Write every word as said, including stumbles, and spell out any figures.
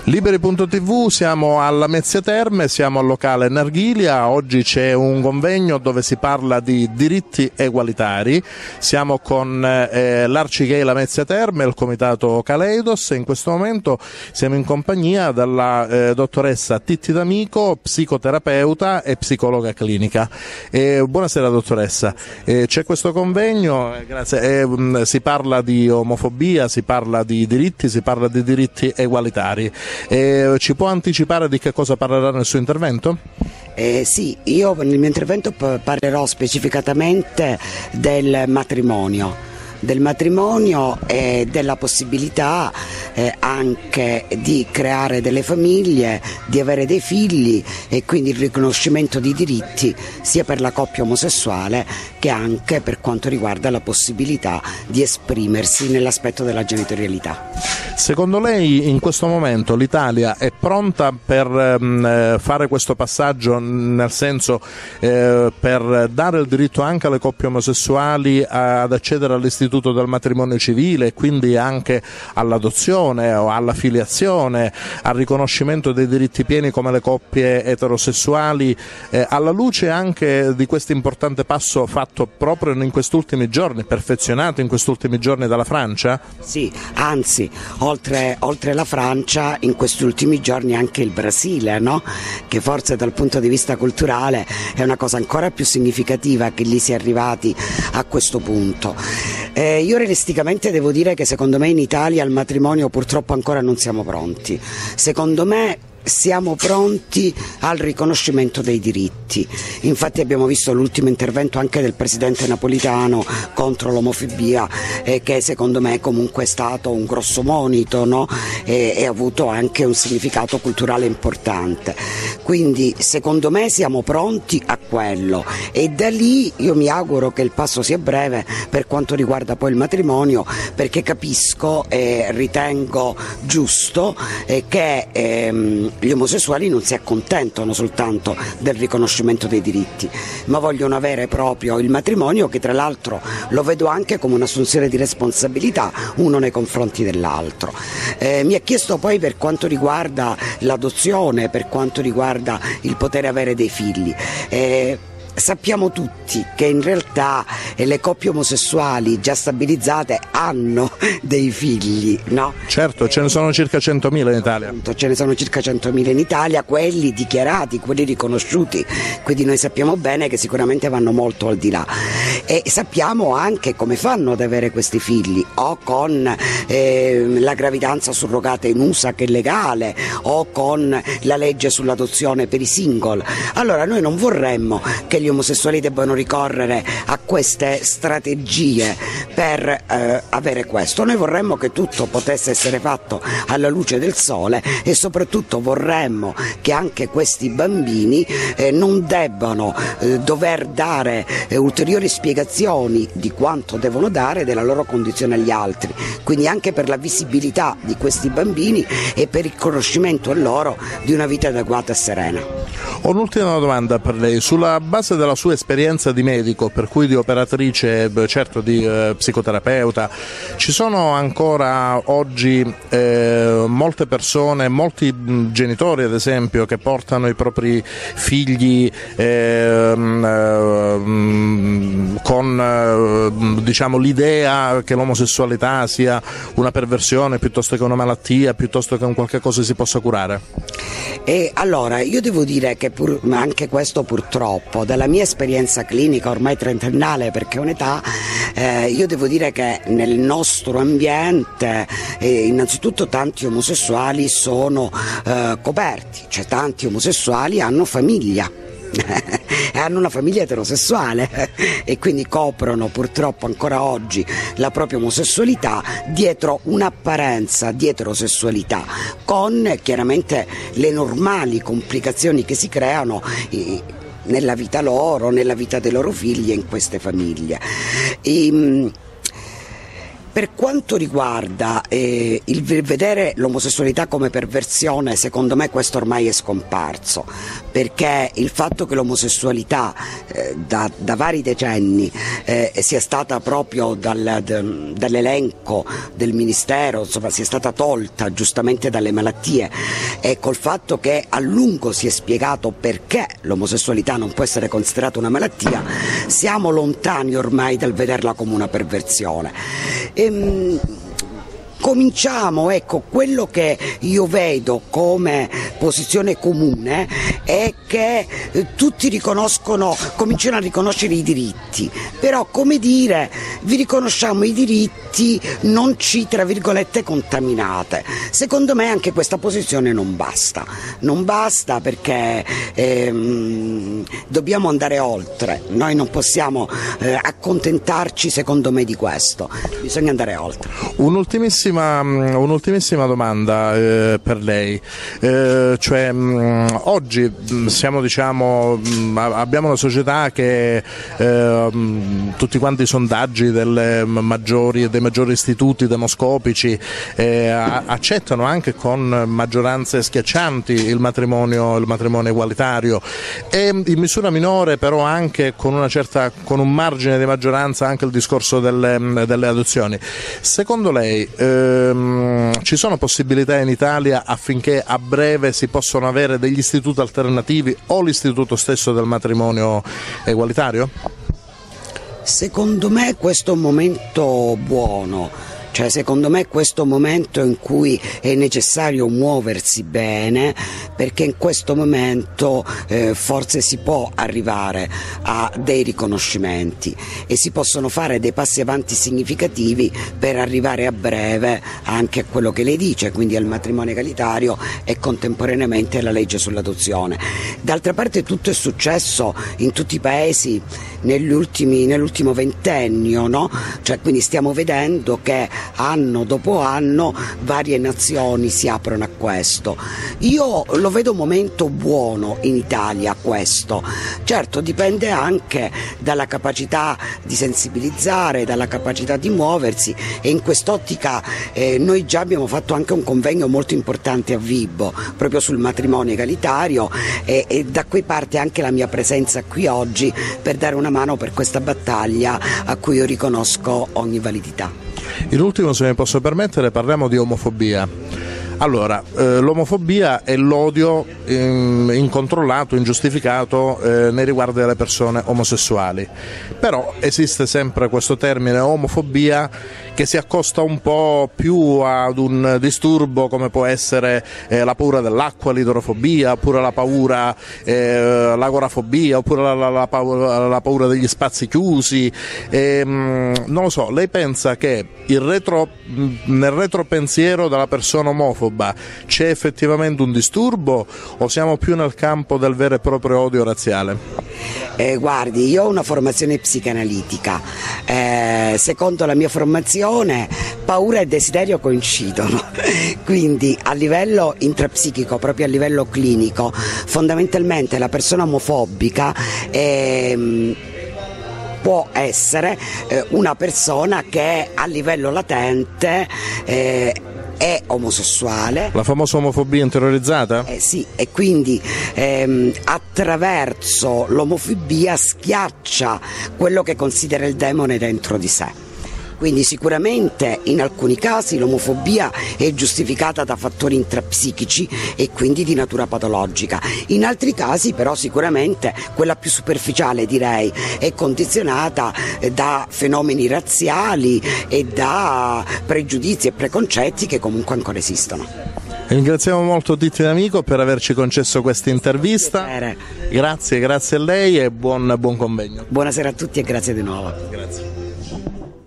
Liberi punto tivù, siamo alla Mezzia Terme, siamo al locale Narghilia. Oggi c'è un convegno dove si parla di diritti egualitari. Siamo con eh, l'Arcigay La Mezzia Terme e il comitato Kaleidos e in questo momento siamo in compagnia della eh, dottoressa Titti D'Amico, psicoterapeuta e psicologa clinica. Eh, buonasera dottoressa, eh, c'è questo convegno, eh, grazie, eh, mh, si parla di omofobia, si parla di diritti, si parla di diritti egualitari. Eh, ci può anticipare di che cosa parlerà nel suo intervento? Eh, sì, io nel mio intervento parlerò specificatamente del matrimonio. del matrimonio e della possibilità eh, anche di creare delle famiglie, di avere dei figli e quindi il riconoscimento di diritti sia per la coppia omosessuale che anche per quanto riguarda la possibilità di esprimersi nell'aspetto della genitorialità. Secondo lei in questo momento l'Italia è pronta per ehm, fare questo passaggio, nel senso eh, per dare il diritto anche alle coppie omosessuali ad accedere all'istituto del matrimonio civile e quindi anche all'adozione o alla filiazione, al riconoscimento dei diritti pieni come le coppie eterosessuali, eh, alla luce anche di questo importante passo fatto proprio in questi ultimi giorni, perfezionato in questi ultimi giorni dalla Francia? Sì, anzi, oltre, oltre la Francia in questi ultimi giorni anche il Brasile, no? Che forse dal punto di vista culturale è una cosa ancora più significativa che lì si è arrivati a questo punto. Eh, io realisticamente devo dire che secondo me in Italia al matrimonio purtroppo ancora non siamo pronti. Secondo me siamo pronti al riconoscimento dei diritti. Infatti abbiamo visto l'ultimo intervento anche del presidente Napolitano contro l'omofobia, eh, che secondo me comunque è stato un grosso monito, no? e, e ha avuto anche un significato culturale importante. Quindi secondo me siamo pronti a quello e da lì io mi auguro che il passo sia breve per quanto riguarda poi il matrimonio, perché capisco e ritengo giusto eh, che ehm, gli omosessuali non si accontentano soltanto del riconoscimento dei diritti, ma vogliono avere proprio il matrimonio, che tra l'altro lo vedo anche come un'assunzione di responsabilità uno nei confronti dell'altro. Eh, mi ha chiesto poi per quanto riguarda l'adozione, per quanto riguarda il poter avere dei figli. Eh, Sappiamo tutti che in realtà eh, le coppie omosessuali già stabilizzate hanno dei figli, no? Certo, ce ne sono circa centomila in Italia. Ce ne sono circa centomila in Italia, quelli dichiarati, quelli riconosciuti, quindi noi sappiamo bene che sicuramente vanno molto al di là. E sappiamo anche come fanno ad avere questi figli, o con eh, la gravidanza surrogata in U S A che è legale, o con la legge sull'adozione per i single. Allora noi non vorremmo che gli omosessuali debbano ricorrere a queste strategie per eh, avere questo. Noi vorremmo che tutto potesse essere fatto alla luce del sole e soprattutto vorremmo che anche questi bambini eh, non debbano eh, dover dare eh, ulteriori spiegazioni di quanto devono dare della loro condizione agli altri, quindi anche per la visibilità di questi bambini e per il riconoscimento a loro di una vita adeguata e serena. Ho un'ultima domanda per lei. Sulla base della sua esperienza di medico, per cui di operatrice, certo di eh, psicoterapeuta, ci sono ancora oggi eh, molte persone, molti genitori ad esempio, che portano i propri figli eh, eh, con eh, diciamo l'idea che l'omosessualità sia una perversione piuttosto che una malattia, piuttosto che un qualche cosa che si possa curare? E allora io devo dire che pur, ma anche questo purtroppo dalla mia esperienza clinica ormai trentennale, perché è un'età, eh, io devo dire che nel nostro ambiente eh, innanzitutto tanti omosessuali sono eh, coperti, cioè tanti omosessuali hanno famiglia e hanno una famiglia eterosessuale e quindi coprono purtroppo ancora oggi la propria omosessualità dietro un'apparenza di eterosessualità, con chiaramente le normali complicazioni che si creano eh, nella vita loro, nella vita dei loro figli e in queste famiglie. E, Per quanto riguarda eh, il vedere l'omosessualità come perversione, secondo me questo ormai è scomparso, perché il fatto che l'omosessualità eh, da, da vari decenni eh, sia stata proprio dal, d, dall'elenco del Ministero, insomma sia stata tolta giustamente dalle malattie, e col fatto che a lungo si è spiegato perché l'omosessualità non può essere considerata una malattia, siamo lontani ormai dal vederla come una perversione. Ehm, Cominciamo, ecco, quello che io vedo come posizione comune è che eh, tutti riconoscono, cominciano a riconoscere i diritti, però come dire, vi riconosciamo i diritti, non ci, tra virgolette, contaminate. Secondo me anche questa posizione non basta, non basta perché ehm, dobbiamo andare oltre, noi non possiamo eh, accontentarci secondo me di questo, bisogna andare oltre. Un'ultimissima Un'ultimissima domanda eh, per lei, eh, cioè mh, oggi mh, siamo, diciamo, mh, abbiamo una società che eh, mh, tutti quanti i sondaggi delle maggiori, dei maggiori istituti demoscopici eh, accettano anche con maggioranze schiaccianti il matrimonio, il matrimonio egualitario, e in misura minore però anche con una certa, con un margine di maggioranza anche il discorso delle, delle adozioni. Secondo lei eh, ci sono possibilità in Italia affinché a breve si possano avere degli istituti alternativi o l'istituto stesso del matrimonio egualitario? Secondo me questo è un momento buono. Cioè, secondo me questo momento in cui è necessario muoversi bene, perché in questo momento eh, forse si può arrivare a dei riconoscimenti e si possono fare dei passi avanti significativi per arrivare a breve anche a quello che lei dice, quindi al matrimonio egalitario e contemporaneamente alla legge sull'adozione. D'altra parte tutto è successo in tutti i paesi negli ultimi, nell'ultimo ventennio, no? Cioè, quindi stiamo vedendo che anno dopo anno varie nazioni si aprono a questo. Io lo vedo un momento buono in Italia questo, certo dipende anche dalla capacità di sensibilizzare, dalla capacità di muoversi, e in quest'ottica eh, noi già abbiamo fatto anche un convegno molto importante a Vibo proprio sul matrimonio egalitario, e, e da qui parte anche la mia presenza qui oggi per dare una mano per questa battaglia a cui io riconosco ogni validità. In ultimo, se mi posso permettere, parliamo di omofobia. Allora, eh, l'omofobia è l'odio in, incontrollato, ingiustificato eh, nei riguardi delle persone omosessuali, però esiste sempre questo termine omofobia che si accosta un po' più ad un disturbo come può essere eh, la paura dell'acqua, l'idrofobia, oppure la paura, eh, l'agorafobia, oppure la, la, la, paura, la paura degli spazi chiusi. E, mh, non lo so, lei pensa che il retro, nel retropensiero della persona omofoba c'è effettivamente un disturbo o siamo più nel campo del vero e proprio odio razziale? Eh, guardi, io ho una formazione psicanalitica, eh, secondo la mia formazione paura e desiderio coincidono, quindi a livello intrapsichico, proprio a livello clinico, fondamentalmente la persona omofobica è... può essere eh, una persona che a livello latente eh, è omosessuale. La famosa omofobia interiorizzata? Eh sì, e quindi ehm, attraverso l'omofobia schiaccia quello che considera il demone dentro di sé. Quindi sicuramente in alcuni casi l'omofobia è giustificata da fattori intrapsichici e quindi di natura patologica, in altri casi però sicuramente quella più superficiale direi è condizionata da fenomeni razziali e da pregiudizi e preconcetti che comunque ancora esistono. Ringraziamo molto Titti D'Amico per averci concesso questa intervista. Grazie, grazie a lei e buon, buon convegno. Buonasera a tutti e grazie di nuovo. Grazie.